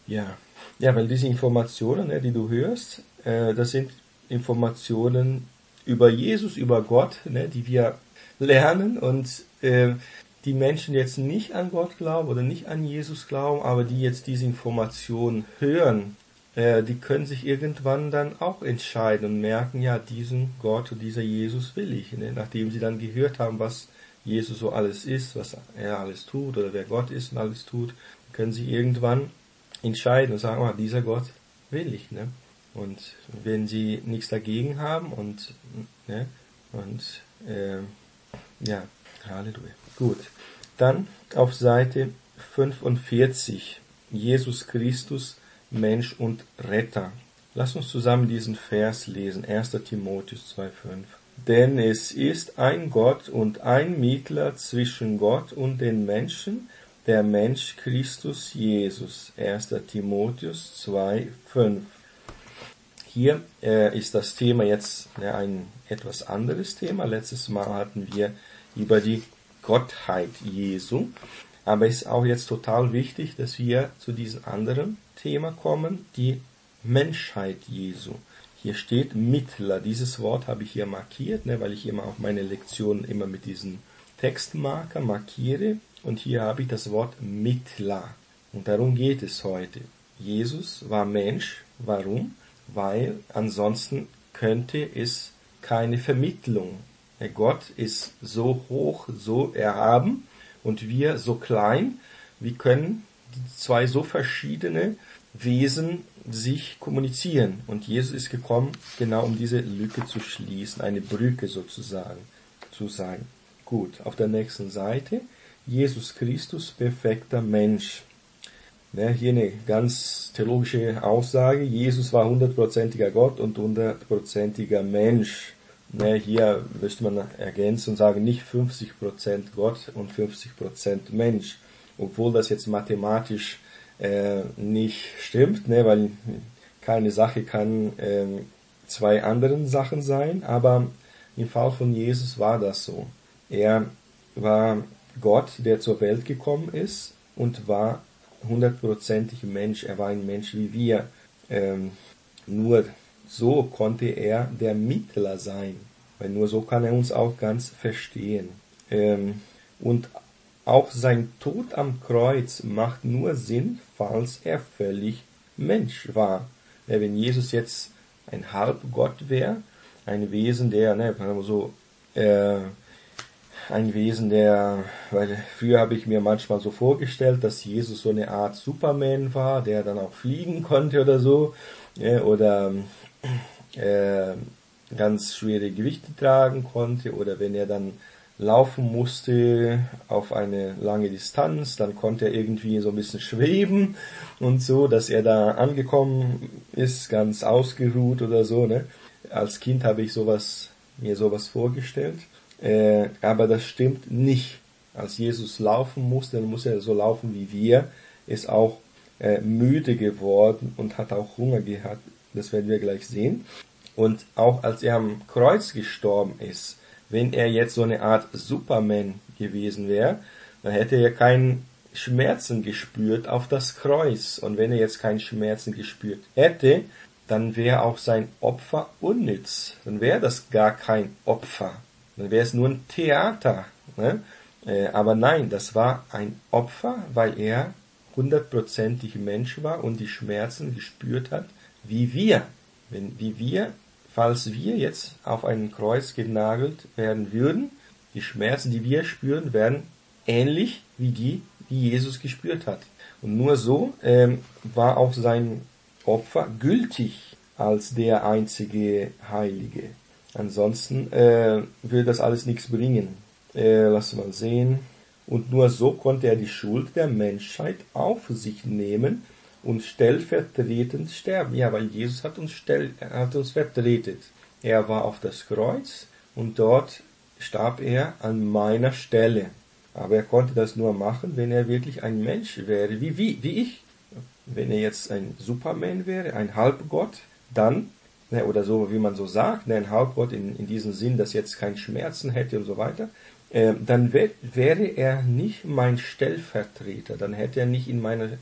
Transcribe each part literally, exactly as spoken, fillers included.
Ja, ja, weil diese Informationen, ne, die du hörst, äh, das sind Informationen über Jesus, über Gott, ne, die wir lernen und äh, die Menschen jetzt nicht an Gott glauben oder nicht an Jesus glauben, aber die jetzt diese Informationen hören, äh, die können sich irgendwann dann auch entscheiden und merken, ja, diesen Gott und dieser Jesus will ich, ne, nachdem sie dann gehört haben, was Jesus so alles ist, was er alles tut oder wer Gott ist und alles tut, können sie irgendwann entscheiden und sagen, oh, dieser Gott will ich, ne? Und wenn sie nichts dagegen haben und, ne, und, äh, ja, Halleluja. Gut. Dann auf Seite fünfundvierzig. Jesus Christus, Mensch und Retter. Lass uns zusammen diesen Vers lesen. erster Timotheus zwei fünf. Denn es ist ein Gott und ein Mittler zwischen Gott und den Menschen, der Mensch Christus Jesus. erster Timotheus zwei fünf. Hier äh, ist das Thema jetzt ja, ein etwas anderes Thema. Letztes Mal hatten wir über die Gottheit Jesu. Aber es ist auch jetzt total wichtig, dass wir zu diesem anderen Thema kommen, die Menschheit Jesu. Hier steht Mittler. Dieses Wort habe ich hier markiert, ne, weil ich immer auch meine Lektionen immer mit diesem Textmarker markiere. Und hier habe ich das Wort Mittler. Und darum geht es heute. Jesus war Mensch. Warum? Weil ansonsten könnte es keine Vermittlung. Gott ist so hoch, so erhaben und wir so klein. Wie können die zwei so verschiedene Wesen sich kommunizieren? Und Jesus ist gekommen, genau um diese Lücke zu schließen, eine Brücke sozusagen zu sein. Gut, auf der nächsten Seite. Jesus Christus, perfekter Mensch. Ja, hier eine ganz theologische Aussage. Jesus war hundertprozentiger Gott und hundertprozentiger Mensch. Ja, hier müsste man ergänzen und sagen, nicht fünfzig Prozent Gott und fünfzig Prozent Mensch. Obwohl das jetzt mathematisch äh, nicht stimmt, ne, weil keine Sache kann äh, zwei anderen Sachen sein. Aber im Fall von Jesus war das so. Er war Gott, der zur Welt gekommen ist und war hundertprozentig Mensch. Er war ein Mensch wie wir. Ähm, nur so konnte er der Mittler sein. Weil nur so kann er uns auch ganz verstehen. Ähm, und auch sein Tod am Kreuz macht nur Sinn, falls er völlig Mensch war. Ja, wenn Jesus jetzt ein Halbgott wäre, ein Wesen, der, ne, so, äh, ein Wesen, der, weil früher habe ich mir manchmal so vorgestellt, dass Jesus so eine Art Superman war, der dann auch fliegen konnte oder so, ja, oder äh, ganz schwere Gewichte tragen konnte, oder wenn er dann laufen musste auf eine lange Distanz, dann konnte er irgendwie so ein bisschen schweben und so, dass er da angekommen ist, ganz ausgeruht oder so, ne? Als Kind habe ich sowas, mir sowas vorgestellt. Äh, aber das stimmt nicht. Als Jesus laufen musste, dann muss er so laufen wie wir, ist auch äh, müde geworden und hat auch Hunger gehabt. Das werden wir gleich sehen. Und auch als er am Kreuz gestorben ist, wenn er jetzt so eine Art Superman gewesen wäre, dann hätte er keinen Schmerzen gespürt auf das Kreuz. Und wenn er jetzt keinen Schmerzen gespürt hätte, dann wäre auch sein Opfer unnütz. Dann wäre das gar kein Opfer. Dann wäre es nur ein Theater. Ne? Äh, aber nein, das war ein Opfer, weil er hundertprozentig Mensch war und die Schmerzen gespürt hat, wie wir. Wenn, wie wir, falls wir jetzt auf ein Kreuz genagelt werden würden, die Schmerzen, die wir spüren, wären ähnlich wie die, die Jesus gespürt hat. Und nur so ähm, war auch sein Opfer gültig als der einzige Heilige. Ansonsten äh, würde das alles nichts bringen. Äh, lass mal sehen. Und nur so konnte er die Schuld der Menschheit auf sich nehmen und stellvertretend sterben. Ja, weil Jesus hat uns, stell, hat uns vertretet. Er war auf das Kreuz und dort starb er an meiner Stelle. Aber er konnte das nur machen, wenn er wirklich ein Mensch wäre, wie, wie, wie ich. Wenn er jetzt ein Superman wäre, ein Halbgott, dann, ne, oder so, wie man so sagt, ne, ein Halbgott in, in diesem Sinn, dass jetzt kein Schmerzen hätte und so weiter, äh, dann wär, wäre er nicht mein Stellvertreter, dann hätte er nicht in meiner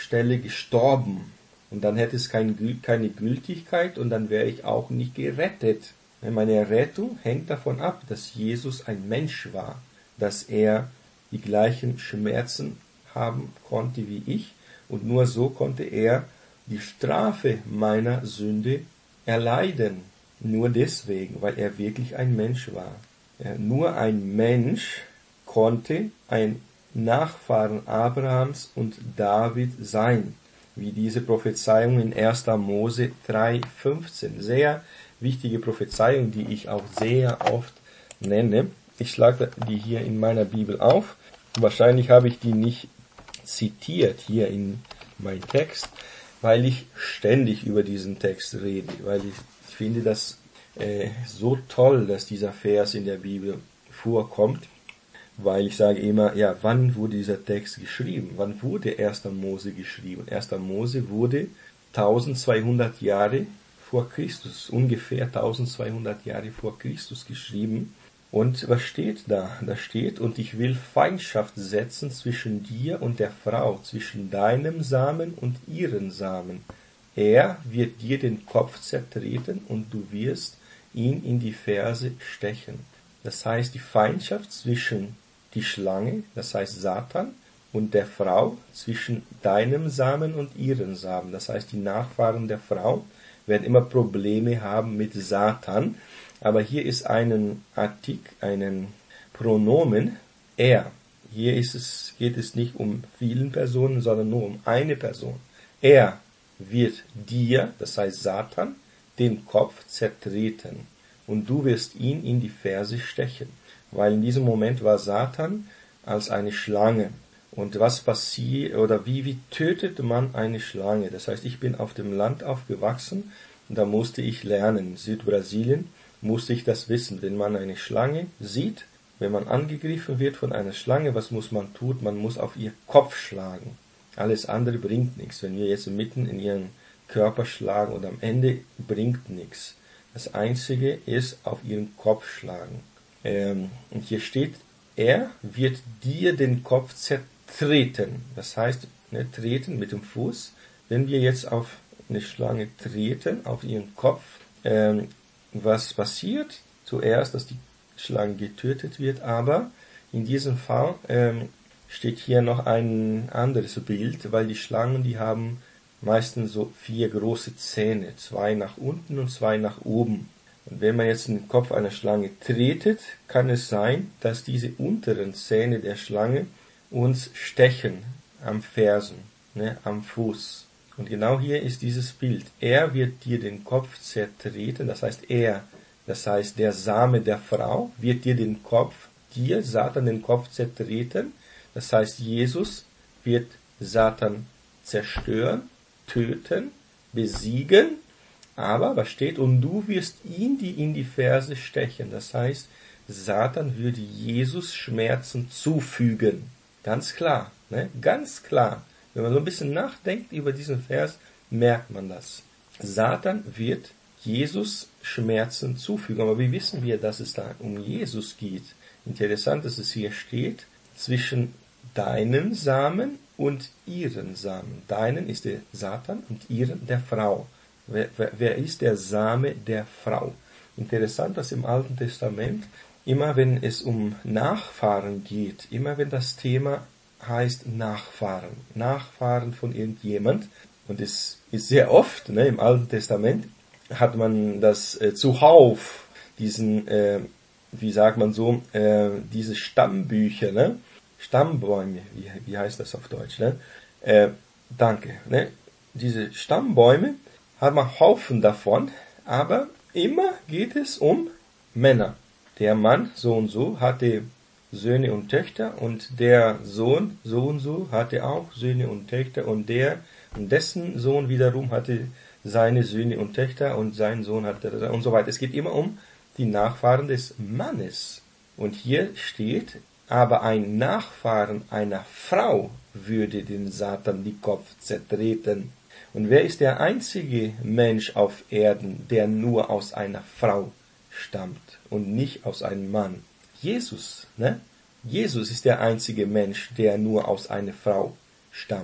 Stelle gestorben. Und dann hätte es kein, keine Gültigkeit und dann wäre ich auch nicht gerettet. Meine Rettung hängt davon ab, dass Jesus ein Mensch war, dass er die gleichen Schmerzen haben konnte wie ich und nur so konnte er die Strafe meiner Sünde erleiden. Nur deswegen, weil er wirklich ein Mensch war. Ja, nur ein Mensch konnte ein Nachfahren Abrahams und David sein, wie diese Prophezeiung in erster Mose drei fünfzehn. Sehr wichtige Prophezeiung, die ich auch sehr oft nenne. Ich schlage die hier in meiner Bibel auf. Wahrscheinlich habe ich die nicht zitiert hier in meinem Text, weil ich ständig über diesen Text rede, weil ich, ich finde das äh, so toll, dass dieser Vers in der Bibel vorkommt, weil ich sage immer, ja, wann wurde dieser Text geschrieben? Wann wurde erster Mose geschrieben? erster Mose wurde eintausendzweihundert Jahre vor Christus, ungefähr eintausendzweihundert Jahre vor Christus geschrieben. Und was steht da? Da steht, und ich will Feindschaft setzen zwischen dir und der Frau, zwischen deinem Samen und ihren Samen. Er wird dir den Kopf zertreten und du wirst ihn in die Ferse stechen. Das heißt, die Feindschaft zwischen die Schlange, das heißt Satan, und der Frau, zwischen deinem Samen und ihren Samen. Das heißt, die Nachfahren der Frau werden immer Probleme haben mit Satan. Aber hier ist ein Artikel, einen Pronomen, er. Hier ist es, geht es nicht um vielen Personen, sondern nur um eine Person. Er wird dir, das heißt Satan, den Kopf zertreten und du wirst ihn in die Ferse stechen. Weil in diesem Moment war Satan als eine Schlange. Und was passiert, oder wie, wie tötet man eine Schlange? Das heißt, ich bin auf dem Land aufgewachsen und da musste ich lernen. In Südbrasilien musste ich das wissen. Wenn man eine Schlange sieht, wenn man angegriffen wird von einer Schlange, was muss man tun? Man muss auf ihr Kopf schlagen. Alles andere bringt nichts. Wenn wir jetzt mitten in ihren Körper schlagen und am Ende bringt nichts. Das Einzige ist auf ihren Kopf schlagen. Ähm, und hier steht, er wird dir den Kopf zertreten. Das heißt, ne, treten mit dem Fuß. Wenn wir jetzt auf eine Schlange treten, auf ihren Kopf, ähm, was passiert? Zuerst, dass die Schlange getötet wird, aber in diesem Fall ähm, steht hier noch ein anderes Bild, weil die Schlangen, die haben meistens so vier große Zähne, zwei nach unten und zwei nach oben. Und wenn man jetzt den Kopf einer Schlange tretet, kann es sein, dass diese unteren Zähne der Schlange uns stechen am Fersen, ne, am Fuß. Und genau hier ist dieses Bild. Er wird dir den Kopf zertreten, das heißt er, das heißt der Same der Frau wird dir den Kopf, dir Satan den Kopf zertreten, das heißt Jesus wird Satan zerstören, töten, besiegen, aber was steht, und du wirst ihn die in die Ferse stechen, das heißt Satan würde Jesus Schmerzen zufügen, ganz klar, ne? Ganz klar. Wenn man so ein bisschen nachdenkt über diesen Vers, merkt man das. Satan wird Jesus Schmerzen zufügen. Aber wie wissen wir, dass es da um Jesus geht? Interessant, dass es hier steht, zwischen deinem Samen und ihren Samen. Deinen ist der Satan und ihren der Frau. Wer, wer, wer ist der Same der Frau? Interessant, dass im Alten Testament, immer wenn es um Nachfahren geht, immer wenn das Thema heißt Nachfahren, Nachfahren von irgendjemand. Und es ist sehr oft, ne, im Alten Testament hat man das äh, zuhauf, diesen, äh, wie sagt man so, äh, diese Stammbücher, ne, Stammbäume, wie, wie heißt das auf Deutsch, ne, äh, danke, ne, diese Stammbäume hat man Haufen davon, aber immer geht es um Männer. Der Mann, so und so, hatte Söhne und Töchter und der Sohn, so und so, hatte auch Söhne und Töchter und der und dessen Sohn wiederum hatte seine Söhne und Töchter und sein Sohn hatte und so weiter. Es geht immer um die Nachfahren des Mannes. Und hier steht, aber ein Nachfahren einer Frau würde den Satan die Kopf zertreten. Und wer ist der einzige Mensch auf Erden, der nur aus einer Frau stammt und nicht aus einem Mann? Jesus, ne? Jesus ist der einzige Mensch, der nur aus einer Frau stammt.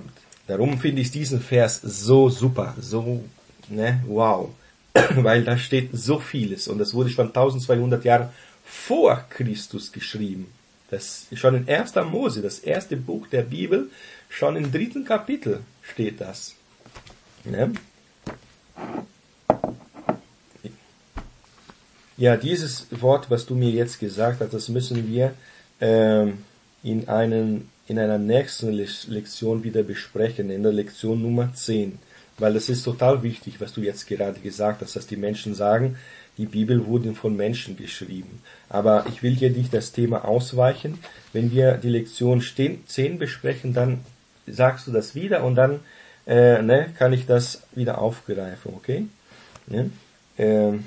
Darum finde ich diesen Vers so super, so, ne, wow. Weil da steht so vieles und das wurde schon zwölfhundert Jahre vor Christus geschrieben. Das ist schon in erster Mose, das erste Buch der Bibel, schon im dritten Kapitel steht das. Ne? Ja, dieses Wort, was du mir jetzt gesagt hast, das müssen wir ähm, in, einen, in einer nächsten Lektion wieder besprechen, in der Lektion Nummer zehn. Weil das ist total wichtig, was du jetzt gerade gesagt hast, dass die Menschen sagen, die Bibel wurde von Menschen geschrieben. Aber ich will hier nicht das Thema ausweichen. Wenn wir die Lektion zehn besprechen, dann sagst du das wieder und dann äh, ne, kann ich das wieder aufgreifen, okay? Ne? Ähm,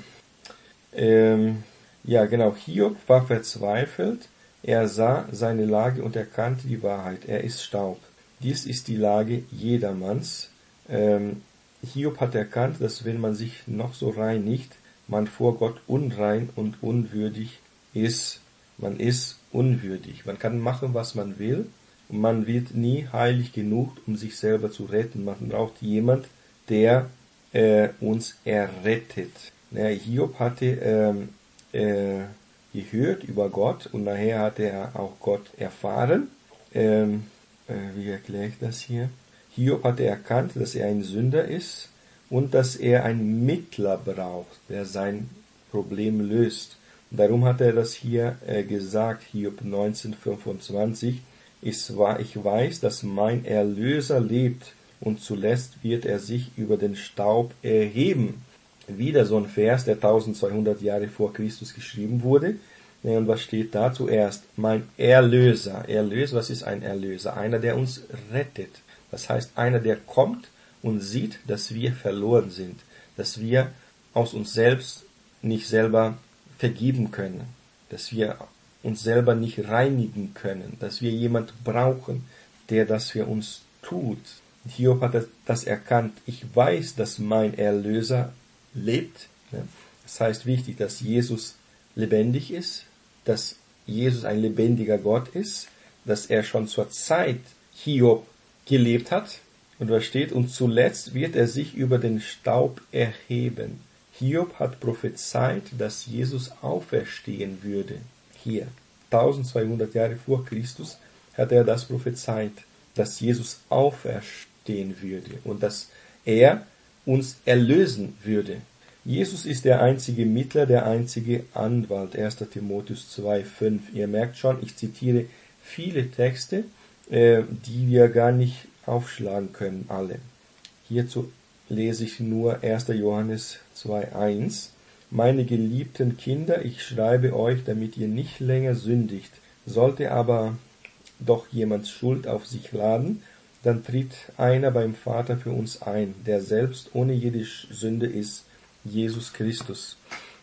ähm, ja, genau. Hiob war verzweifelt. Er sah seine Lage und erkannte die Wahrheit. Er ist Staub. Dies ist die Lage jedermanns. Ähm, Hiob hat erkannt, dass wenn man sich noch so reinigt, man vor Gott unrein und unwürdig ist. Man ist unwürdig. Man kann machen, was man will, und man wird nie heilig genug, um sich selber zu retten. Man braucht jemand, der äh, uns errettet. Ja, Hiob hatte ähm, äh, gehört über Gott und nachher hatte er auch Gott erfahren. Ähm, äh, wie erkläre ich das hier? Hiob hatte erkannt, dass er ein Sünder ist und dass er einen Mittler braucht, der sein Problem löst. Und darum hat er das hier äh, gesagt, Hiob neunzehn fünfundzwanzig. Ich weiß, dass mein Erlöser lebt und zuletzt wird er sich über den Staub erheben. Wieder so ein Vers, der zwölfhundert Jahre vor Christus geschrieben wurde. Und was steht da zuerst? Mein Erlöser. Erlöser, was ist ein Erlöser? Einer, der uns rettet. Das heißt, einer, der kommt und sieht, dass wir verloren sind, dass wir aus uns selbst nicht selber vergeben können, dass wir uns selber nicht reinigen können, dass wir jemand brauchen, der das für uns tut. Hiob hat das erkannt. Ich weiß, dass mein Erlöser lebt. Das heißt wichtig, dass Jesus lebendig ist, dass Jesus ein lebendiger Gott ist, dass er schon zur Zeit Hiob gelebt hat. Und was steht? Und zuletzt wird er sich über den Staub erheben. Hiob hat prophezeit, dass Jesus auferstehen würde. Hier, zwölfhundert Jahre vor Christus, hat er das prophezeit, dass Jesus auferstehen würde und dass er uns erlösen würde. Jesus ist der einzige Mittler, der einzige Anwalt. erster Timotheus zwei fünf. Ihr merkt schon, ich zitiere viele Texte, äh, die wir gar nicht aufschlagen können, alle. Hierzu lese ich nur erster Johannes zwei eins. Meine geliebten Kinder, ich schreibe euch, damit ihr nicht länger sündigt. Sollte aber doch jemand Schuld auf sich laden, dann tritt einer beim Vater für uns ein, der selbst ohne jede Sünde ist, Jesus Christus.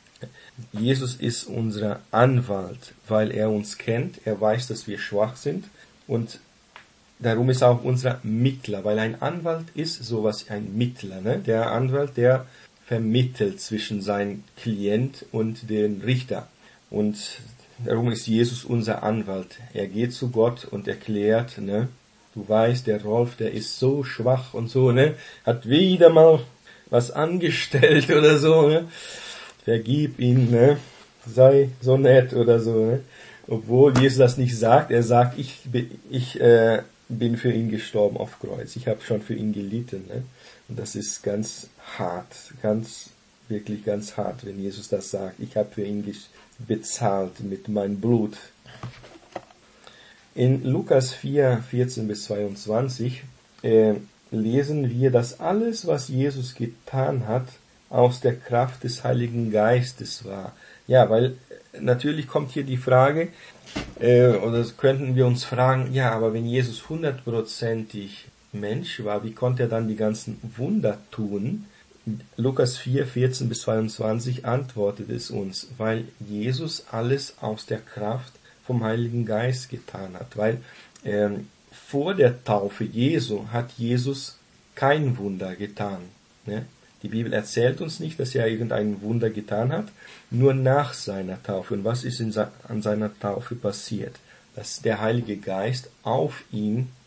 Jesus ist unser Anwalt, weil er uns kennt, er weiß, dass wir schwach sind und darum ist er auch unser Mittler, weil ein Anwalt ist sowas wie ein Mittler. Ne? Der Anwalt, der vermittelt zwischen seinem Klient und dem Richter. Und darum ist Jesus unser Anwalt. Er geht zu Gott und erklärt, ne, du weißt, der Rolf, der ist so schwach und so, ne, hat wieder mal was angestellt oder so, ne, vergib ihn, ne, sei so nett oder so, ne. Obwohl Jesus das nicht sagt, er sagt, ich, ich äh, bin für ihn gestorben auf Kreuz, ich habe schon für ihn gelitten, ne. Und das ist ganz hart, ganz, wirklich ganz hart, wenn Jesus das sagt. Ich habe für ihn bezahlt mit meinem Blut. In Lukas vier, vierzehn bis zweiundzwanzig äh, lesen wir, dass alles, was Jesus getan hat, aus der Kraft des Heiligen Geistes war. Ja, weil natürlich kommt hier die Frage, äh, oder könnten wir uns fragen, ja, aber wenn Jesus hundertprozentig Mensch war, wie konnte er dann die ganzen Wunder tun? Lukas vier, vierzehn bis zweiundzwanzig antwortet es uns, weil Jesus alles aus der Kraft vom Heiligen Geist getan hat, weil ähm, vor der Taufe Jesu hat Jesus kein Wunder getan. Ne? Die Bibel erzählt uns nicht, dass er irgendein Wunder getan hat, nur nach seiner Taufe. Und was ist in, an seiner Taufe passiert? Dass der Heilige Geist auf ihn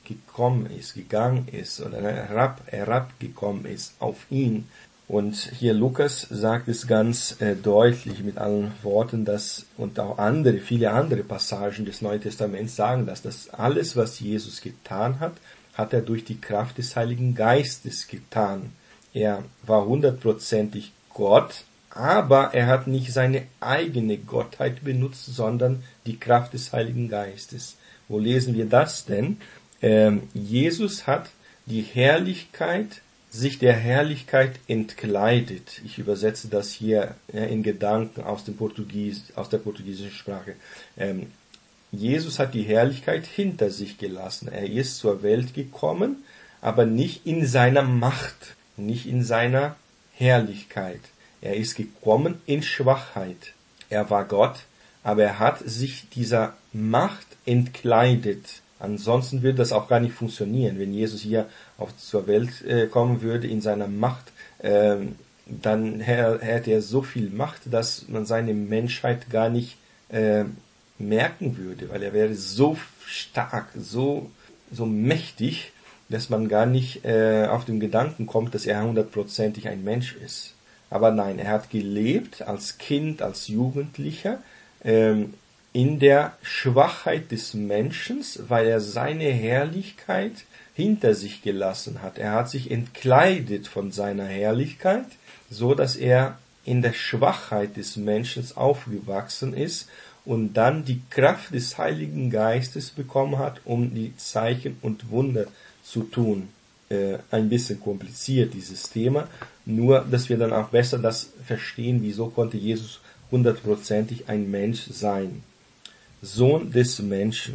gekommen ist, gegangen ist oder herab, herabgekommen ist auf ihn. Und hier Lukas sagt es ganz äh, deutlich mit allen Worten, dass, und auch andere, viele andere Passagen des Neuen Testaments sagen das, dass alles, was Jesus getan hat, hat er durch die Kraft des Heiligen Geistes getan. Er war hundertprozentig Gott, aber er hat nicht seine eigene Gottheit benutzt, sondern die Kraft des Heiligen Geistes. Wo lesen wir das denn? Ähm, Jesus hat die Herrlichkeit, sich der Herrlichkeit entkleidet. Ich übersetze das hier ja, in Gedanken aus dem Portugies, aus der portugiesischen Sprache. Ähm, Jesus hat die Herrlichkeit hinter sich gelassen. Er ist zur Welt gekommen, aber nicht in seiner Macht, nicht in seiner Herrlichkeit. Er ist gekommen in Schwachheit. Er war Gott, aber er hat sich dieser Macht entkleidet. Ansonsten würde das auch gar nicht funktionieren. Wenn Jesus hier auf zur Welt äh, kommen würde in seiner Macht, äh, dann hätte er so viel Macht, dass man seine Menschheit gar nicht äh, merken würde, weil er wäre so stark, so so mächtig, dass man gar nicht äh, auf den Gedanken kommt, dass er hundertprozentig ein Mensch ist. Aber nein, er hat gelebt als Kind, als Jugendlicher, ähm, in der Schwachheit des Menschen, weil er seine Herrlichkeit hinter sich gelassen hat. Er hat sich entkleidet von seiner Herrlichkeit, so dass er in der Schwachheit des Menschen aufgewachsen ist und dann die Kraft des Heiligen Geistes bekommen hat, um die Zeichen und Wunder zu tun. Äh, ein bisschen kompliziert, dieses Thema, nur, dass wir dann auch besser das verstehen, wieso konnte Jesus hundertprozentig ein Mensch sein. Sohn des Menschen.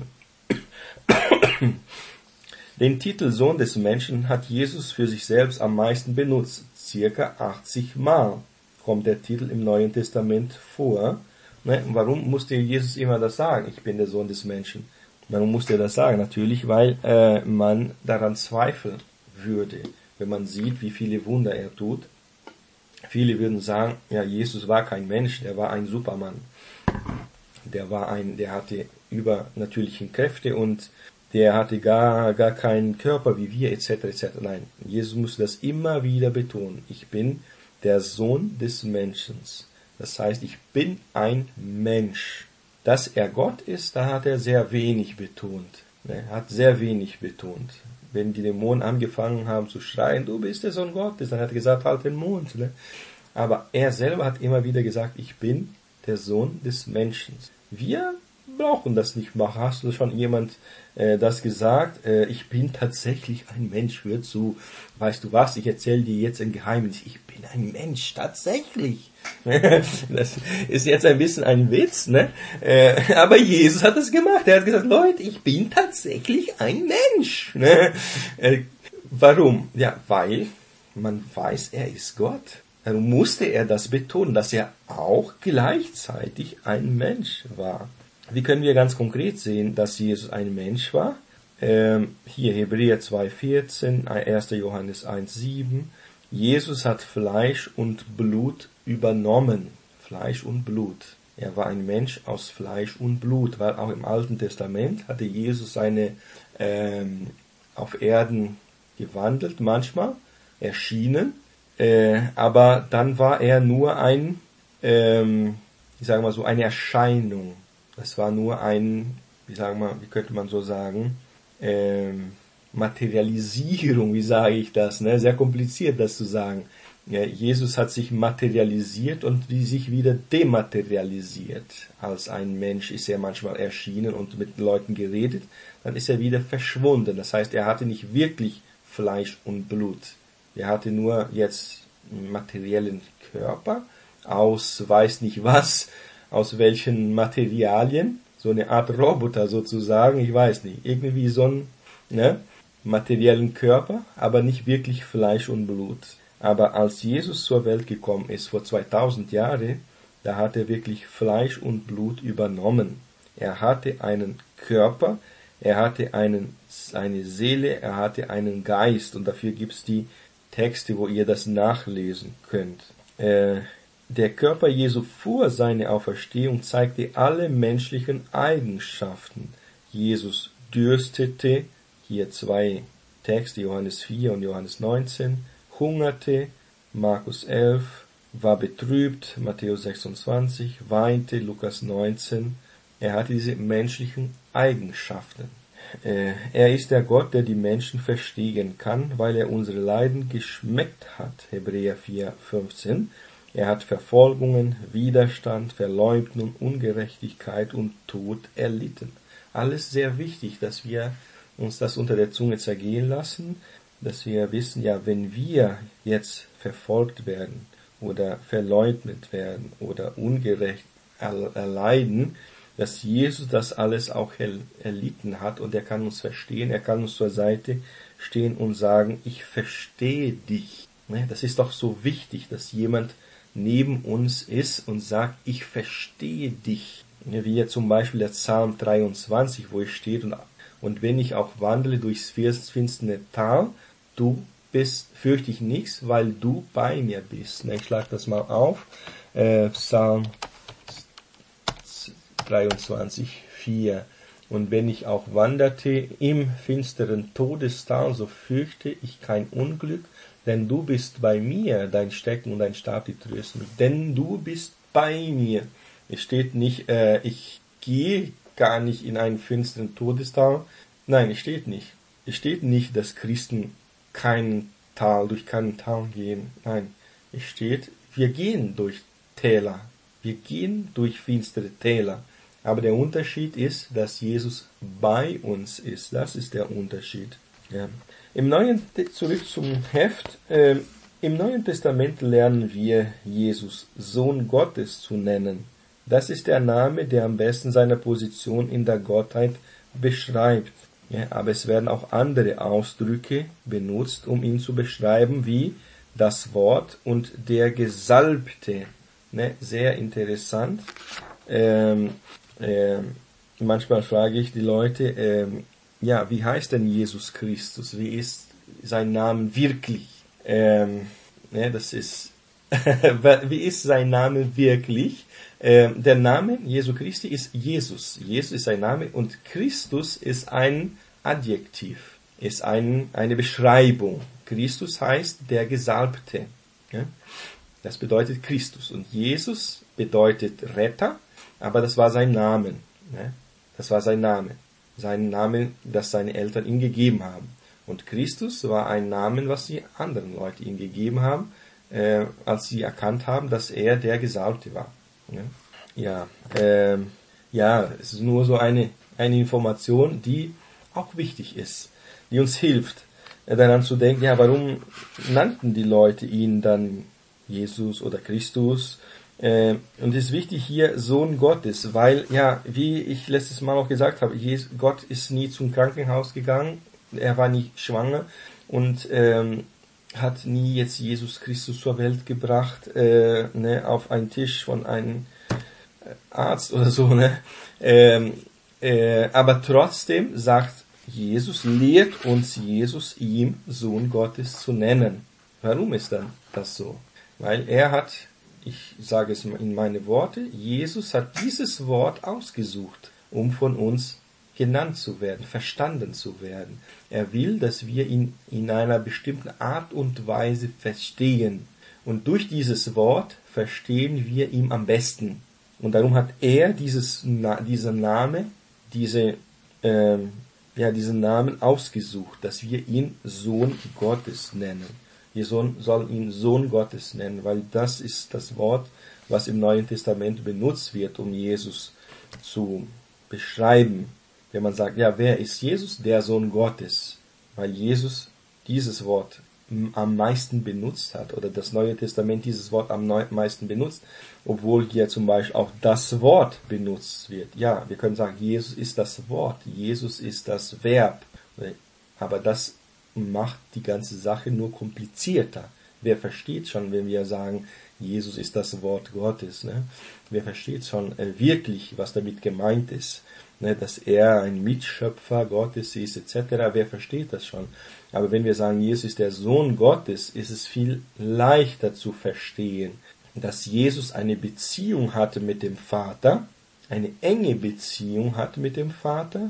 Den Titel Sohn des Menschen hat Jesus für sich selbst am meisten benutzt. Circa achtzig Mal kommt der Titel im Neuen Testament vor. Ne? Warum musste Jesus immer das sagen? Ich bin der Sohn des Menschen. Warum musste er das sagen? Natürlich, weil äh, man daran zweifeln würde, wenn man sieht, wie viele Wunder er tut. Viele würden sagen, ja, Jesus war kein Mensch, der war ein Supermann. Der war ein, der hatte übernatürliche Kräfte und der hatte gar, gar keinen Körper wie wir, et cetera, et cetera. Nein, Jesus musste das immer wieder betonen. Ich bin der Sohn des Menschen. Das heißt, ich bin ein Mensch. Dass er Gott ist, da hat er sehr wenig betont. Er hat sehr wenig betont. Wenn die Dämonen angefangen haben zu schreien, du bist der Sohn Gottes, dann hat er gesagt, halt den Mund. Aber er selber hat immer wieder gesagt, ich bin der Sohn des Menschen. Wir brauchen das nicht machen. Hast du schon jemand äh, das gesagt? Äh, ich bin tatsächlich ein Mensch. Hör zu. Weißt du was? Ich erzähle dir jetzt ein Geheimnis. Ich bin ein Mensch. Tatsächlich. Das ist jetzt ein bisschen ein Witz, ne? Äh, aber Jesus hat das gemacht. Er hat gesagt, Leute, ich bin tatsächlich ein Mensch. Ne? Äh, warum? Ja, weil man weiß, er ist Gott. Darum musste er das betonen, dass er auch gleichzeitig ein Mensch war. Wie können wir ganz konkret sehen, dass Jesus ein Mensch war? Ähm, hier Hebräer zwei vierzehn, erster Johannes eins sieben. Jesus hat Fleisch und Blut übernommen. Fleisch und Blut. Er war ein Mensch aus Fleisch und Blut, weil auch im Alten Testament hatte Jesus seine ähm, auf Erden gewandelt, manchmal erschienen. Äh, aber dann war er nur ein, ähm, ich sage mal so, eine Erscheinung. Das war nur ein, wie sagen wir, wie könnte man so sagen, ähm, Materialisierung, wie sage ich das? Ne? Sehr kompliziert, das zu sagen. Ja, Jesus hat sich materialisiert und die sich wieder dematerialisiert. Als ein Mensch ist er manchmal erschienen und mit Leuten geredet, dann ist er wieder verschwunden. Das heißt, er hatte nicht wirklich Fleisch und Blut. Er hatte nur jetzt einen materiellen Körper aus weiß nicht was, aus welchen Materialien, so eine Art Roboter sozusagen, ich weiß nicht, irgendwie so einen ne, materiellen Körper, aber nicht wirklich Fleisch und Blut. Aber als Jesus zur Welt gekommen ist, vor zweitausend Jahren, da hat er wirklich Fleisch und Blut übernommen. Er hatte einen Körper, er hatte einen, eine Seele, er hatte einen Geist und dafür gibt's die Texte, wo ihr das nachlesen könnt. Äh, der Körper Jesu vor seiner Auferstehung zeigte alle menschlichen Eigenschaften. Jesus dürstete, hier zwei Texte, Johannes vier und Johannes neunzehn, hungerte, Markus elf, war betrübt, Matthäus sechsundzwanzig, weinte, Lukas neunzehn. Er hatte diese menschlichen Eigenschaften. Äh, er ist der Gott, der die Menschen verstehen kann, weil er unsere Leiden geschmeckt hat, Hebräer vier fünfzehn. Er hat Verfolgungen, Widerstand, Verleugnung, Ungerechtigkeit und Tod erlitten. Alles sehr wichtig, dass wir uns das unter der Zunge zergehen lassen, dass wir wissen, ja, wenn wir jetzt verfolgt werden oder verleugnet werden oder ungerecht erleiden, dass Jesus das alles auch erlitten hat und er kann uns verstehen, er kann uns zur Seite stehen und sagen, ich verstehe dich. Das ist doch so wichtig, dass jemand neben uns ist und sagt, ich verstehe dich. Wie jetzt zum Beispiel der Psalm dreiundzwanzig, wo es steht, und, und wenn ich auch wandle durchs finsterne Tal, du bist, fürchte ich nichts, weil du bei mir bist. Ich schlage das mal auf. Äh, Psalm dreiundzwanzig, vier. Und wenn ich auch wanderte im finsteren Todestal, so fürchte ich kein Unglück, denn du bist bei mir, dein Stecken und dein Stab, die trösten mich. Denn du bist bei mir. Es steht nicht, äh, ich gehe gar nicht in einen finsteren Todestal. Nein, es steht nicht. Es steht nicht, dass Christen kein Tal, durch keinen Tal gehen. Nein, es steht, wir gehen durch Täler. Wir gehen durch finstere Täler. Aber der Unterschied ist, dass Jesus bei uns ist. Das ist der Unterschied. Ja. Im Neuen, zurück zum Heft, äh, im Neuen Testament lernen wir Jesus Sohn Gottes zu nennen. Das ist der Name, der am besten seine Position in der Gottheit beschreibt. Ja, aber es werden auch andere Ausdrücke benutzt, um ihn zu beschreiben, wie das Wort und der Gesalbte. Ne, sehr interessant. Ähm, ähm, manchmal frage ich die Leute, ähm, ja, wie heißt denn Jesus Christus? Wie ist sein Name wirklich? Ähm, ne, das ist, wie ist sein Name wirklich? Ähm, der Name Jesu Christi ist Jesus. Jesus ist sein Name und Christus ist ein Adjektiv, ist ein, eine Beschreibung. Christus heißt der Gesalbte. Ja? Das bedeutet Christus. Und Jesus bedeutet Retter, aber das war sein Name. Ne? Das war sein Name. Sein Name, das seine Eltern ihm gegeben haben. Und Christus war ein Name, was die anderen Leute ihm gegeben haben, äh, als sie erkannt haben, dass er der Gesalbte war. Ne? Ja, äh, ja, es ist nur so eine, eine Information, die auch wichtig ist, die uns hilft, äh, daran zu denken, ja, warum nannten die Leute ihn dann Jesus oder Christus? Äh, und es ist wichtig hier Sohn Gottes, weil, ja, wie ich letztes Mal auch gesagt habe, Jesus, Gott ist nie zum Krankenhaus gegangen, er war nie schwanger und ähm, hat nie jetzt Jesus Christus zur Welt gebracht, äh, ne, auf einen Tisch von einem Arzt oder so, ne? Ähm, äh, aber trotzdem sagt Jesus, lehrt uns Jesus, ihm Sohn Gottes zu nennen. Warum ist dann das so? Weil er hat, ich sage es in meine Worte, Jesus hat dieses Wort ausgesucht, um von uns genannt zu werden, verstanden zu werden. Er will, dass wir ihn in einer bestimmten Art und Weise verstehen. Und durch dieses Wort verstehen wir ihn am besten. Und darum hat er dieses, diesen Name, diese, ähm, ja, diesen Namen ausgesucht, dass wir ihn Sohn Gottes nennen. Wir sollen ihn Sohn Gottes nennen, weil das ist das Wort, was im Neuen Testament benutzt wird, um Jesus zu beschreiben. Wenn man sagt, ja, wer ist Jesus? Der Sohn Gottes. Weil Jesus dieses Wort am meisten benutzt hat, oder das Neue Testament dieses Wort am meisten benutzt, obwohl hier zum Beispiel auch das Wort benutzt wird. Ja, wir können sagen, Jesus ist das Wort, Jesus ist das Verb, aber das macht die ganze Sache nur komplizierter. Wer versteht schon, wenn wir sagen, Jesus ist das Wort Gottes, ne? Wer versteht schon äh, wirklich, was damit gemeint ist, ne? Dass er ein Mitschöpfer Gottes ist, et cetera. Wer versteht das schon? Aber wenn wir sagen, Jesus ist der Sohn Gottes, ist es viel leichter zu verstehen, dass Jesus eine Beziehung hatte mit dem Vater, eine enge Beziehung hatte mit dem Vater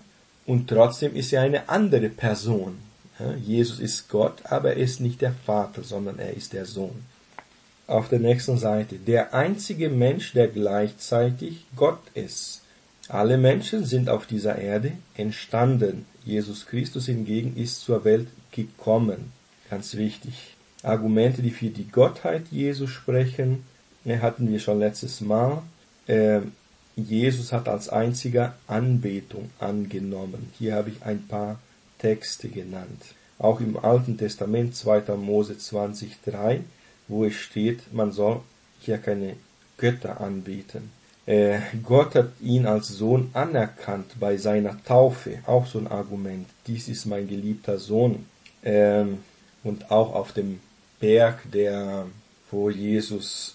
Und trotzdem ist er eine andere Person. Jesus ist Gott, aber er ist nicht der Vater, sondern er ist der Sohn. Auf der nächsten Seite. Der einzige Mensch, der gleichzeitig Gott ist. Alle Menschen sind auf dieser Erde entstanden. Jesus Christus hingegen ist zur Welt gekommen. Ganz wichtig. Argumente, die für die Gottheit Jesu sprechen, hatten wir schon letztes Mal. Äh, Jesus hat als einziger Anbetung angenommen. Hier habe ich ein paar Texte genannt. Auch im Alten Testament, zweiter Mose zwanzig drei, wo es steht, man soll hier keine Götter anbeten. Äh, Gott hat ihn als Sohn anerkannt bei seiner Taufe. Auch so ein Argument. Dies ist mein geliebter Sohn. Ähm, und auch auf dem Berg, der, wo Jesus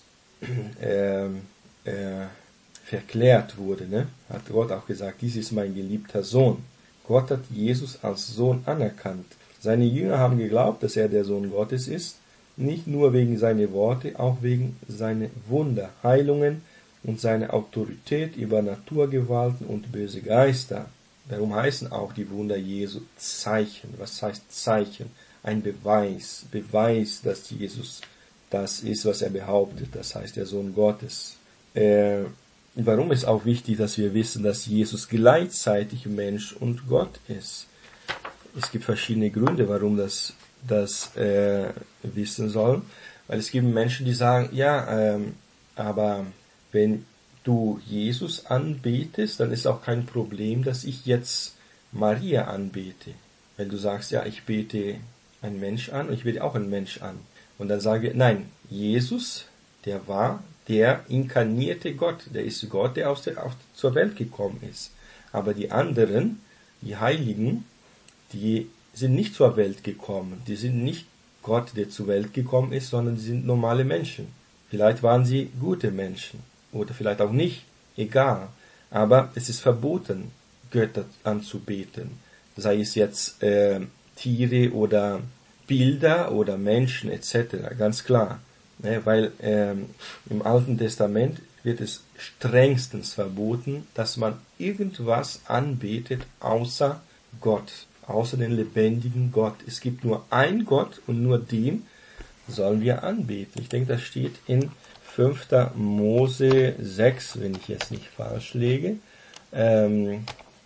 äh, äh, verklärt wurde, ne, hat Gott auch gesagt, dies ist mein geliebter Sohn. Gott hat Jesus als Sohn anerkannt. Seine Jünger haben geglaubt, dass er der Sohn Gottes ist, nicht nur wegen seiner Worte, auch wegen seiner Wunder, Heilungen und seiner Autorität über Naturgewalten und böse Geister. Darum heißen auch die Wunder Jesu Zeichen. Was heißt Zeichen? Ein Beweis, Beweis, dass Jesus das ist, was er behauptet, das heißt der Sohn Gottes. Äh, warum ist auch wichtig, dass wir wissen, dass Jesus gleichzeitig Mensch und Gott ist? Es gibt verschiedene Gründe, warum das das äh, wissen sollen, weil es gibt Menschen, die sagen, ja, ähm, aber wenn du Jesus anbetest, dann ist auch kein Problem, dass ich jetzt Maria anbete, weil du sagst, ja, ich bete einen Mensch an und ich bete auch einen Mensch an. Und dann sagen wir, nein, Jesus, der war der inkarnierte Gott, der ist Gott, der aus der, auf, zur Welt gekommen ist. Aber die anderen, die Heiligen, die sind nicht zur Welt gekommen. Die sind nicht Gott, der zur Welt gekommen ist, sondern die sind normale Menschen. Vielleicht waren sie gute Menschen oder vielleicht auch nicht, egal. Aber es ist verboten, Götter anzubeten. Sei es jetzt äh, Tiere oder Bilder oder Menschen et cetera. Ganz klar. Ne, weil ähm, im Alten Testament wird es strengstens verboten, dass man irgendwas anbetet außer Gott, außer den lebendigen Gott. Es gibt nur einen Gott und nur den sollen wir anbeten. Ich denke, das steht in fünfter Mose sechs, wenn ich jetzt nicht falsch liege. Ähm,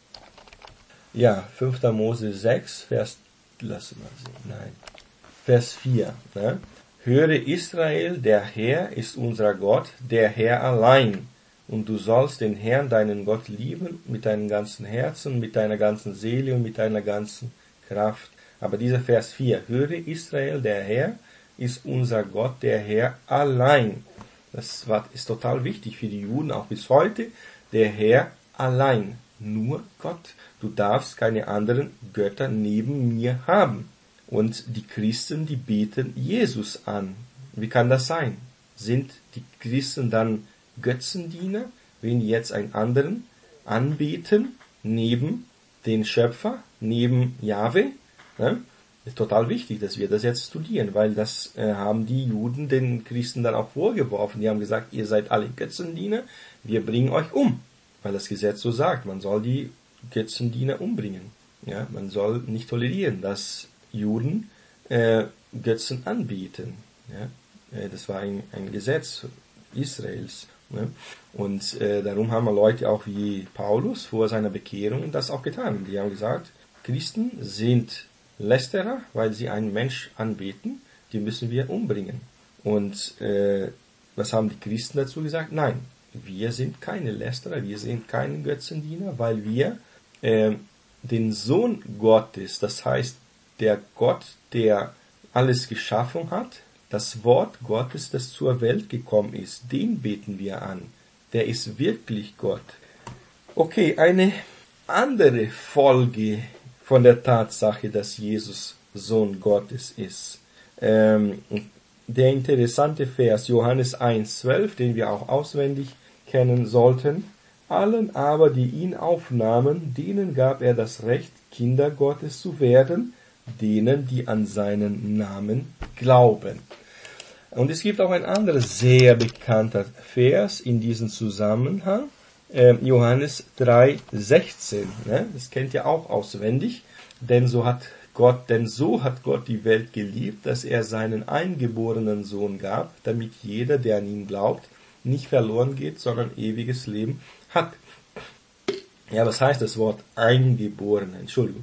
ja, fünfter Mose sechs, Vers, lass mal sehen, nein, Vers vier, ne? Höre Israel, der Herr ist unser Gott, der Herr allein. Und du sollst den Herrn, deinen Gott, lieben mit deinem ganzen Herzen, mit deiner ganzen Seele und mit deiner ganzen Kraft. Aber dieser Vers vier, höre Israel, der Herr ist unser Gott, der Herr allein. Das ist total wichtig für die Juden, auch bis heute. Der Herr allein, nur Gott. Du darfst keine anderen Götter neben mir haben. Und die Christen, die beten Jesus an. Wie kann das sein? Sind die Christen dann Götzendiener, wenn die jetzt einen anderen anbeten, neben den Schöpfer, neben Jahwe? Ne? Ist total wichtig, dass wir das jetzt studieren, weil das äh, haben die Juden den Christen dann auch vorgeworfen. Die haben gesagt, ihr seid alle Götzendiener, wir bringen euch um. Weil das Gesetz so sagt, man soll die Götzendiener umbringen. Ja, man soll nicht tolerieren, dass Juden äh, Götzen anbieten. Ja? Äh, das war ein, ein Gesetz Israels. Ne? Und äh, darum haben Leute auch wie Paulus vor seiner Bekehrung das auch getan. Die haben gesagt, Christen sind Lästerer, weil sie einen Mensch anbeten, die müssen wir umbringen. Und äh, was haben die Christen dazu gesagt? Nein, wir sind keine Lästerer, wir sind keine Götzendiener, weil wir äh, den Sohn Gottes, das heißt der Gott, der alles geschaffen hat, das Wort Gottes, das zur Welt gekommen ist, den beten wir an. Der ist wirklich Gott. Okay, eine andere Folge von der Tatsache, dass Jesus Sohn Gottes ist. Ähm, der interessante Vers, Johannes eins zwölf, den wir auch auswendig kennen sollten. Allen aber, die ihn aufnahmen, denen gab er das Recht, Kinder Gottes zu werden, denen, die an seinen Namen glauben. Und es gibt auch ein anderes sehr bekannter Vers in diesem Zusammenhang. äh, Johannes drei sechzehn. Ne? Das kennt ihr auch auswendig. Denn so hat Gott, denn so hat Gott die Welt geliebt, dass er seinen eingeborenen Sohn gab, damit jeder, der an ihn glaubt, nicht verloren geht, sondern ewiges Leben hat. Ja, was heißt das Wort eingeboren? Entschuldigung.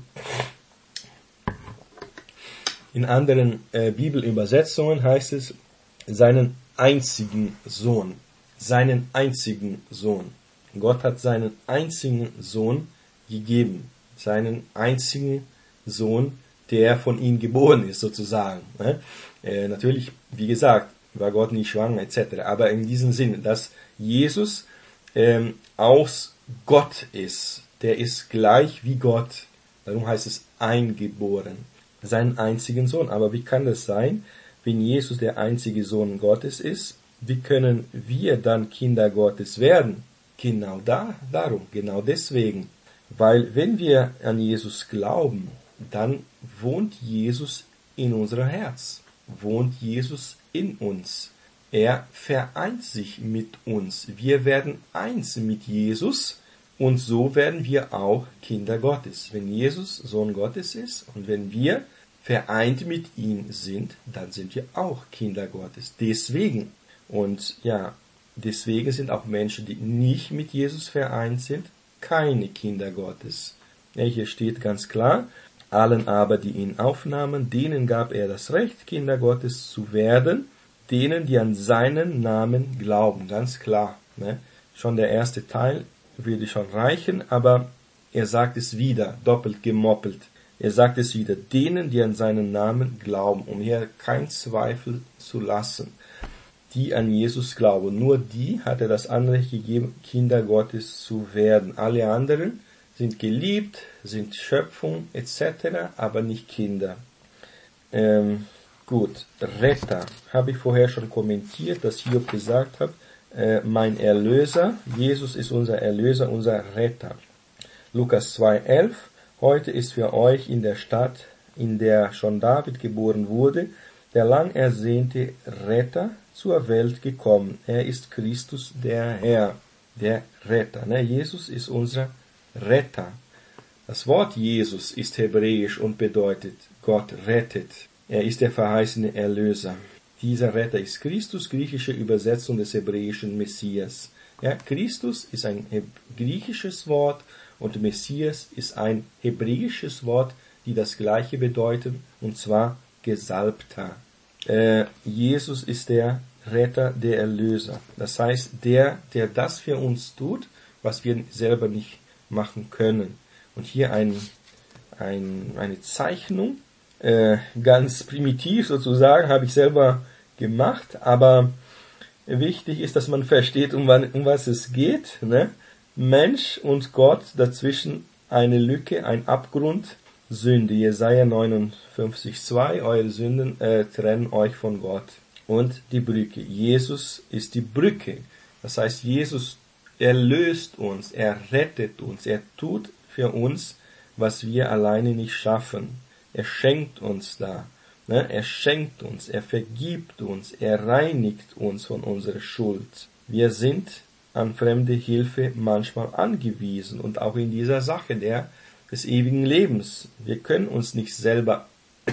In anderen äh, Bibelübersetzungen heißt es seinen einzigen Sohn. Seinen einzigen Sohn. Gott hat seinen einzigen Sohn gegeben. Seinen einzigen Sohn, der von ihm geboren ist, sozusagen. Ne? Äh, natürlich, wie gesagt, war Gott nicht schwanger, et cetera. Aber in diesem Sinne, dass Jesus ähm, aus Gott ist. Der ist gleich wie Gott. Darum heißt es eingeboren. Seinen einzigen Sohn. Aber wie kann das sein, wenn Jesus der einzige Sohn Gottes ist? Wie können wir dann Kinder Gottes werden? Genau da, darum, genau deswegen. Weil wenn wir an Jesus glauben, dann wohnt Jesus in unser Herz. Wohnt Jesus in uns. Er vereint sich mit uns. Wir werden eins mit Jesus und so werden wir auch Kinder Gottes. Wenn Jesus Sohn Gottes ist und wenn wir vereint mit ihm sind, dann sind wir auch Kinder Gottes. Deswegen, und ja, deswegen sind auch Menschen, die nicht mit Jesus vereint sind, keine Kinder Gottes. Ja, hier steht ganz klar, allen aber, die ihn aufnahmen, denen gab er das Recht, Kinder Gottes zu werden, denen, die an seinen Namen glauben. Ganz klar. Ne? Schon der erste Teil würde schon reichen, aber er sagt es wieder, doppelt gemoppelt. Er sagt es wieder, denen, die an seinen Namen glauben, um hier keinen Zweifel zu lassen, die an Jesus glauben. Nur die hat er das Anrecht gegeben, Kinder Gottes zu werden. Alle anderen sind geliebt, sind Schöpfung et cetera, aber nicht Kinder. Ähm, gut, Retter. Habe ich vorher schon kommentiert, dass Hiob gesagt hat, äh, mein Erlöser, Jesus ist unser Erlöser, unser Retter. Lukas zwei elf. Heute ist für euch in der Stadt, in der schon David geboren wurde, der lang ersehnte Retter zur Welt gekommen. Er ist Christus, der Herr, der Retter. Ne? Jesus ist unser Retter. Das Wort Jesus ist hebräisch und bedeutet Gott rettet. Er ist der verheißene Erlöser. Dieser Retter ist Christus, griechische Übersetzung des hebräischen Messias. Ja, Christus ist ein griechisches Wort und Messias ist ein hebräisches Wort, die das gleiche bedeuten, und zwar Gesalbter. Äh, Jesus ist der Retter, der Erlöser. Das heißt, der, der das für uns tut, was wir selber nicht machen können. Und hier ein, ein, eine Zeichnung, äh, ganz primitiv sozusagen, habe ich selber gemacht, aber wichtig ist, dass man versteht, um, wann, um was es geht. Ne? Mensch und Gott, dazwischen eine Lücke, ein Abgrund, Sünde. Jesaja neunundfünfzig zwei, eure Sünden äh, trennen euch von Gott. Und die Brücke. Jesus ist die Brücke. Das heißt, Jesus erlöst uns, er rettet uns, er tut für uns, was wir alleine nicht schaffen. Er schenkt uns da. Ne? Er schenkt uns, er vergibt uns, er reinigt uns von unserer Schuld. Wir sind an fremde Hilfe manchmal angewiesen und auch in dieser Sache der des ewigen Lebens. Wir können uns nicht selber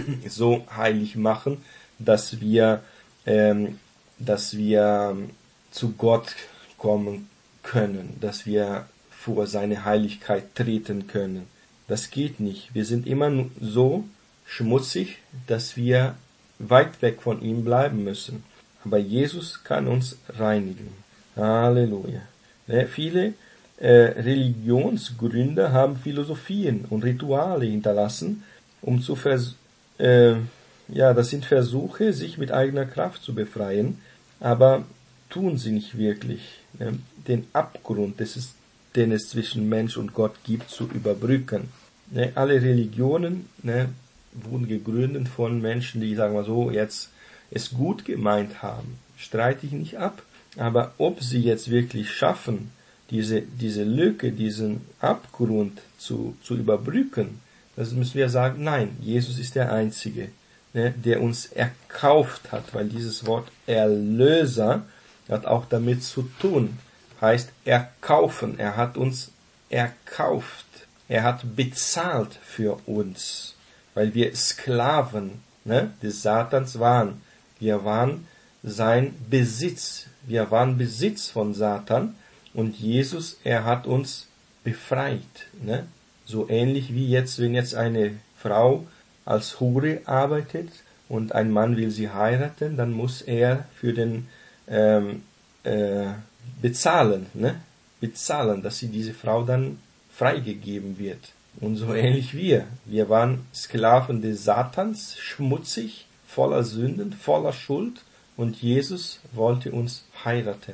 so heilig machen, dass wir, ähm, dass wir zu Gott kommen können, dass wir vor seine Heiligkeit treten können. Das geht nicht. Wir sind immer so schmutzig, dass wir weit weg von ihm bleiben müssen. Aber Jesus kann uns reinigen. Halleluja. Ja, viele äh, Religionsgründer haben Philosophien und Rituale hinterlassen, um zu vers äh, ja, das sind Versuche, sich mit eigener Kraft zu befreien, aber tun sie nicht wirklich. Ne? Den Abgrund, das ist, den es zwischen Mensch und Gott gibt, zu überbrücken. Ne? Alle Religionen ne, wurden gegründet von Menschen, die, sagen wir so, jetzt es gut gemeint haben. Streite ich nicht ab. Aber ob sie jetzt wirklich schaffen, diese, diese Lücke, diesen Abgrund zu, zu überbrücken, das müssen wir sagen, nein, Jesus ist der Einzige, ne, der uns erkauft hat, weil dieses Wort Erlöser hat auch damit zu tun, heißt erkaufen. Er hat uns erkauft. Er hat bezahlt für uns, weil wir Sklaven, ne, des Satans waren. Wir waren sein Besitz. Wir waren Besitz von Satan und Jesus, er hat uns befreit. Ne? So ähnlich wie jetzt, wenn jetzt eine Frau als Hure arbeitet und ein Mann will sie heiraten, dann muss er für den ähm, äh, bezahlen, ne? bezahlen, dass sie diese Frau dann freigegeben wird. Und so ähnlich wir. Wir waren Sklaven des Satans, schmutzig, voller Sünden, voller Schuld. Und Jesus wollte uns heiraten.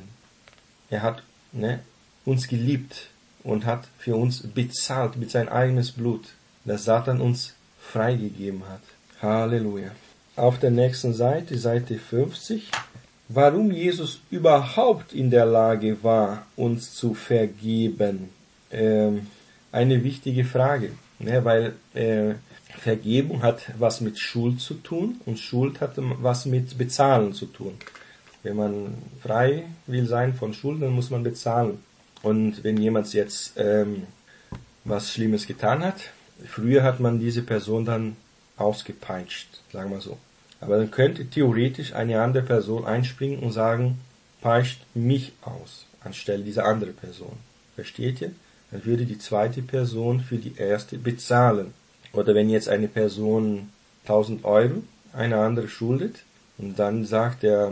Er hat ne, uns geliebt und hat für uns bezahlt mit sein eigenes Blut, das Satan uns freigegeben hat. Halleluja. Auf der nächsten Seite, Seite fünfzig, warum Jesus überhaupt in der Lage war, uns zu vergeben. Ähm, eine wichtige Frage, ne, weil äh, Vergebung hat was mit Schuld zu tun und Schuld hat was mit Bezahlen zu tun. Wenn man frei will sein von Schuld, dann muss man bezahlen. Und wenn jemand jetzt ähm, was Schlimmes getan hat, früher hat man diese Person dann ausgepeitscht, sagen wir so. Aber dann könnte theoretisch eine andere Person einspringen und sagen, peitscht mich aus, anstelle dieser anderen Person. Versteht ihr? Dann würde die zweite Person für die erste bezahlen. Oder wenn jetzt eine Person tausend Euro eine andere schuldet und dann sagt der,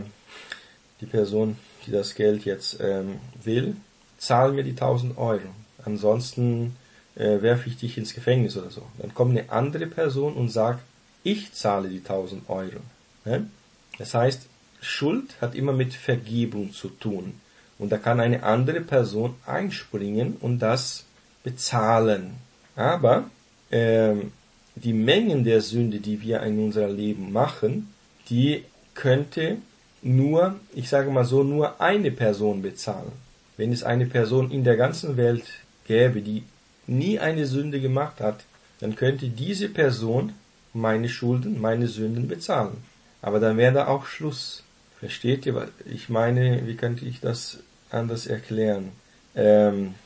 die Person, die das Geld jetzt ähm, will, zahl mir die tausend Euro. Ansonsten äh, werfe ich dich ins Gefängnis oder so. Dann kommt eine andere Person und sagt, ich zahle die tausend Euro. Ne? Das heißt, Schuld hat immer mit Vergebung zu tun. Und da kann eine andere Person einspringen und das bezahlen. Aber ähm, die Mengen der Sünde, die wir in unserem Leben machen, die könnte nur, ich sage mal so, nur eine Person bezahlen. Wenn es eine Person in der ganzen Welt gäbe, die nie eine Sünde gemacht hat, dann könnte diese Person meine Schulden, meine Sünden bezahlen. Aber dann wäre da auch Schluss. Versteht ihr? Ich meine, wie könnte ich das anders erklären? Ähm,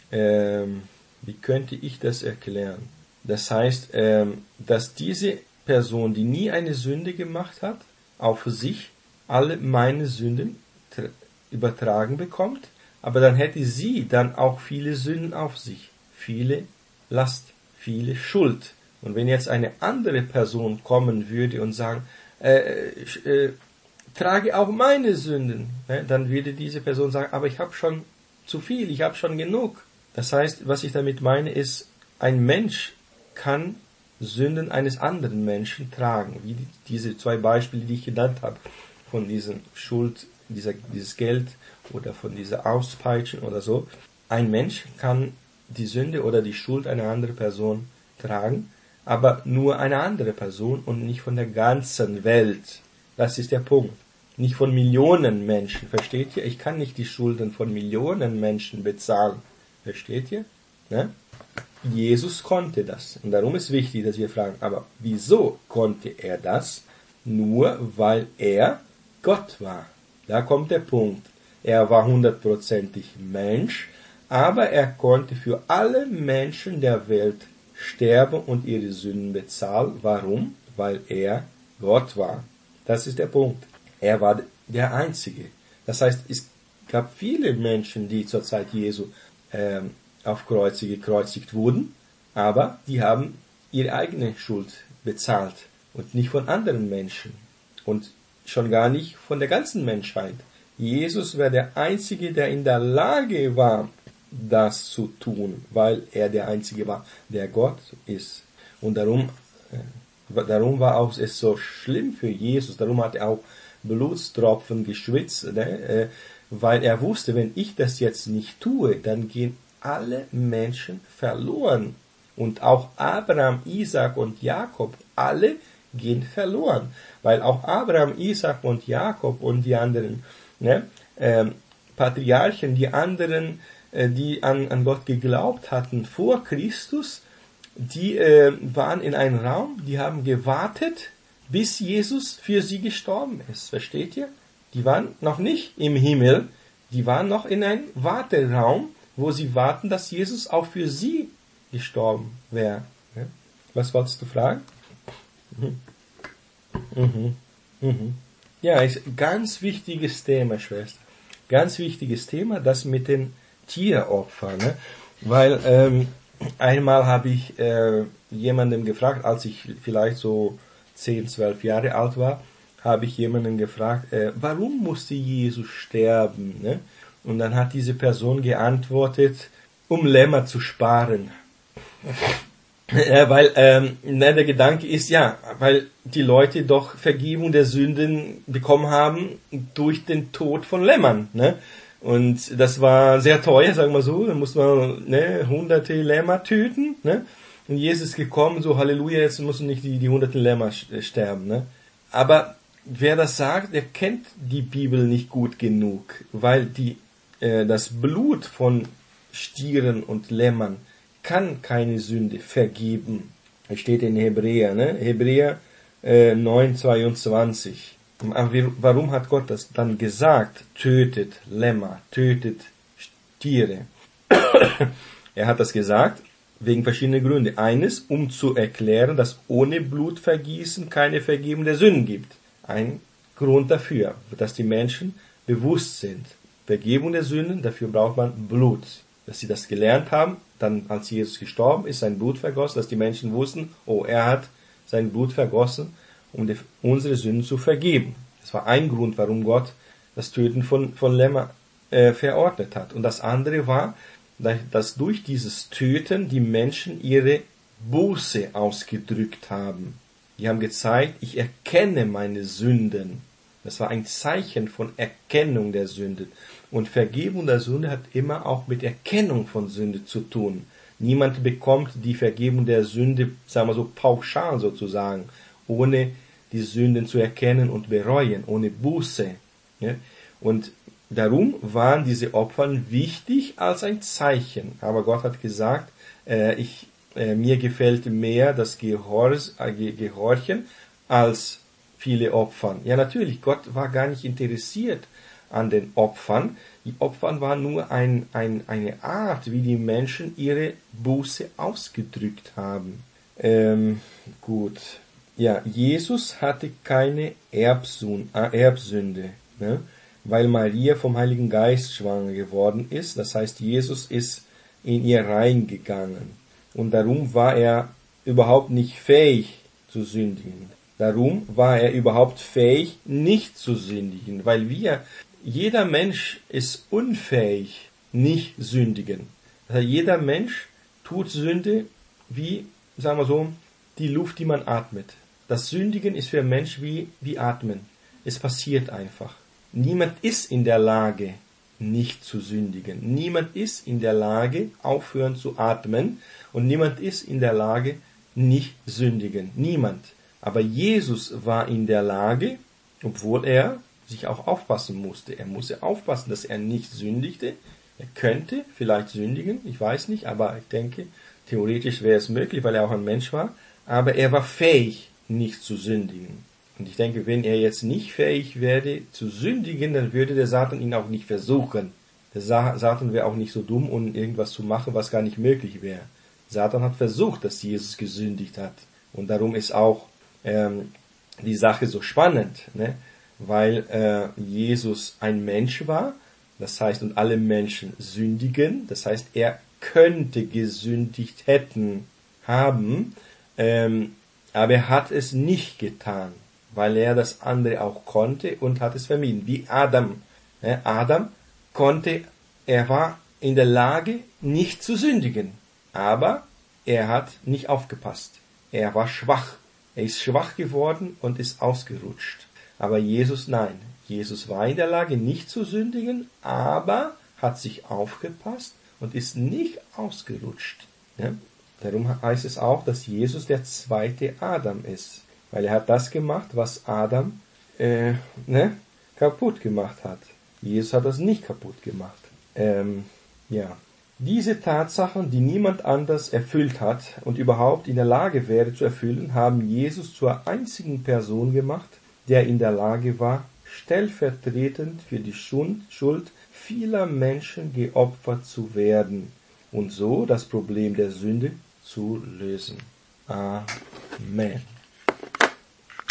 ähm, wie könnte ich das erklären? Das heißt, ähm, dass diese Person, die nie eine Sünde gemacht hat, auf sich alle meine Sünden tra- übertragen bekommt, aber dann hätte sie dann auch viele Sünden auf sich, viele Last, viele Schuld. Und wenn jetzt eine andere Person kommen würde und sagen, äh, äh, trage auch meine Sünden, ne, dann würde diese Person sagen, aber ich habe schon zu viel, ich habe schon genug. Das heißt, was ich damit meine, ist, ein Mensch kann Sünden eines anderen Menschen tragen, wie die, diese zwei Beispiele, die ich genannt habe, von diesen Schuld, dieser, dieses Geld oder von dieser Auspeitschen oder so. Ein Mensch kann die Sünde oder die Schuld einer anderen Person tragen, aber nur eine andere Person und nicht von der ganzen Welt. Das ist der Punkt. Nicht von Millionen Menschen, versteht ihr? Ich kann nicht die Schulden von Millionen Menschen bezahlen. Versteht ihr? Ne? Jesus konnte das. Und darum ist wichtig, dass wir fragen, aber wieso konnte er das? Nur weil er Gott war. Da kommt der Punkt. Er war hundertprozentig Mensch, aber er konnte für alle Menschen der Welt sterben und ihre Sünden bezahlen. Warum? Weil er Gott war. Das ist der Punkt. Er war der Einzige. Das heißt, es gab viele Menschen, die zur Zeit Jesu ähm, auf Kreuze gekreuzigt wurden, aber die haben ihre eigene Schuld bezahlt und nicht von anderen Menschen und schon gar nicht von der ganzen Menschheit. Jesus war der Einzige, der in der Lage war, das zu tun, weil er der Einzige war, der Gott ist. Und darum, äh, darum war auch es so schlimm für Jesus, darum hat er auch Blutstropfen geschwitzt, ne? äh, weil er wusste, wenn ich das jetzt nicht tue, dann gehen alle Menschen verloren. Und auch Abraham, Isaac und Jakob, alle gehen verloren. Weil auch Abraham, Isaac und Jakob und die anderen ne, äh, Patriarchen, die anderen, äh, die an, an Gott geglaubt hatten vor Christus, die äh, waren in einem Raum, die haben gewartet, bis Jesus für sie gestorben ist. Versteht ihr? Die waren noch nicht im Himmel, Die waren noch in einem Warteraum, wo sie warten, dass Jesus auch für sie gestorben wäre. Was wolltest du fragen? Mhm. Mhm. Mhm. Ja, ist ein ganz wichtiges Thema, Schwester. Ganz wichtiges Thema, das mit den Tieropfern. Ne? Weil ähm, einmal habe ich äh, jemandem gefragt, als ich vielleicht so zehn, zwölf Jahre alt war, habe ich jemanden gefragt, äh, warum musste Jesus sterben? Ne? Und dann hat diese Person geantwortet, um Lämmer zu sparen. Ja, weil ähm, ne, der Gedanke ist, ja, weil die Leute doch Vergebung der Sünden bekommen haben durch den Tod von Lämmern. Ne? Und das war sehr teuer, sagen wir so. Da musste man ne, hunderte Lämmer töten. Ne? Und Jesus ist gekommen, so Halleluja, jetzt müssen nicht die, die hunderte Lämmer sterben. Ne? Aber wer das sagt, der kennt die Bibel nicht gut genug, weil die äh, das Blut von Stieren und Lämmern kann keine Sünde vergeben. Es steht in Hebräer, ne? Hebräer äh, neun zweiundzwanzig. Aber warum hat Gott das dann gesagt? Tötet Lämmer, tötet Tiere. Er hat das gesagt wegen verschiedener Gründe. Eines, um zu erklären, dass ohne Blutvergießen keine Vergebung der Sünden gibt. Ein Grund dafür, dass die Menschen bewusst sind. Vergebung der Sünden, dafür braucht man Blut. Dass sie das gelernt haben, dann als Jesus gestorben ist, sein Blut vergossen, dass die Menschen wussten, oh, er hat sein Blut vergossen, um die, unsere Sünden zu vergeben. Das war ein Grund, warum Gott das Töten von, von Lämmer äh, verordnet hat. Und das andere war, dass durch dieses Töten die Menschen ihre Buße ausgedrückt haben. Die haben gezeigt, ich erkenne meine Sünden. Das war ein Zeichen von Erkennung der Sünde. Und Vergebung der Sünde hat immer auch mit Erkennung von Sünde zu tun. Niemand bekommt die Vergebung der Sünde, sagen wir so, pauschal sozusagen, ohne die Sünden zu erkennen und bereuen, ohne Buße. Und darum waren diese Opfer wichtig als ein Zeichen. Aber Gott hat gesagt, äh, ich, äh, mir gefällt mehr das Gehors, äh, Gehorchen als viele Opfern. Ja, natürlich, Gott war gar nicht interessiert an den Opfern. Die Opfern waren nur ein, ein, eine Art, wie die Menschen ihre Buße ausgedrückt haben. Ähm, gut. Ja, Jesus hatte keine Erbsün, äh, Erbsünde, ne? Weil Maria vom Heiligen Geist schwanger geworden ist. Das heißt, Jesus ist in ihr reingegangen. Und darum war er überhaupt nicht fähig zu sündigen. Darum war er überhaupt fähig, nicht zu sündigen. Weil wir, jeder Mensch ist unfähig, nicht sündigen. Das heißt, jeder Mensch tut Sünde wie, sagen wir so, die Luft, die man atmet. Das Sündigen ist für einen Mensch wie, wie Atmen. Es passiert einfach. Niemand ist in der Lage, nicht zu sündigen. Niemand ist in der Lage, aufhören zu atmen. Und niemand ist in der Lage, nicht sündigen. Niemand. Aber Jesus war in der Lage, obwohl er sich auch aufpassen musste. Er musste aufpassen, dass er nicht sündigte. Er könnte vielleicht sündigen, ich weiß nicht, aber ich denke, theoretisch wäre es möglich, weil er auch ein Mensch war. Aber er war fähig, nicht zu sündigen. Und ich denke, wenn er jetzt nicht fähig wäre zu sündigen, dann würde der Satan ihn auch nicht versuchen. Der Satan wäre auch nicht so dumm, um irgendwas zu machen, was gar nicht möglich wäre. Satan hat versucht, dass Jesus gesündigt hat. Und darum ist auch ähm, die Sache so spannend, ne? Weil äh, Jesus ein Mensch war, das heißt, und alle Menschen sündigen, das heißt, er könnte gesündigt hätten, haben, ähm, aber er hat es nicht getan, weil er das andere auch konnte und hat es vermieden, wie Adam. Ne? Adam konnte, er war in der Lage, nicht zu sündigen, aber er hat nicht aufgepasst. Er war schwach. Er ist schwach geworden und ist ausgerutscht. Aber Jesus nein. Jesus war in der Lage, nicht zu sündigen, aber hat sich aufgepasst und ist nicht ausgerutscht. Ja? Darum heißt es auch, dass Jesus der zweite Adam ist. Weil er hat das gemacht, was Adam äh, ne, kaputt gemacht hat. Jesus hat das nicht kaputt gemacht. Ähm, ja. Diese Tatsachen, die niemand anders erfüllt hat und überhaupt in der Lage wäre zu erfüllen, haben Jesus zur einzigen Person gemacht, der in der Lage war, stellvertretend für die Schuld vieler Menschen geopfert zu werden und so das Problem der Sünde zu lösen. Amen.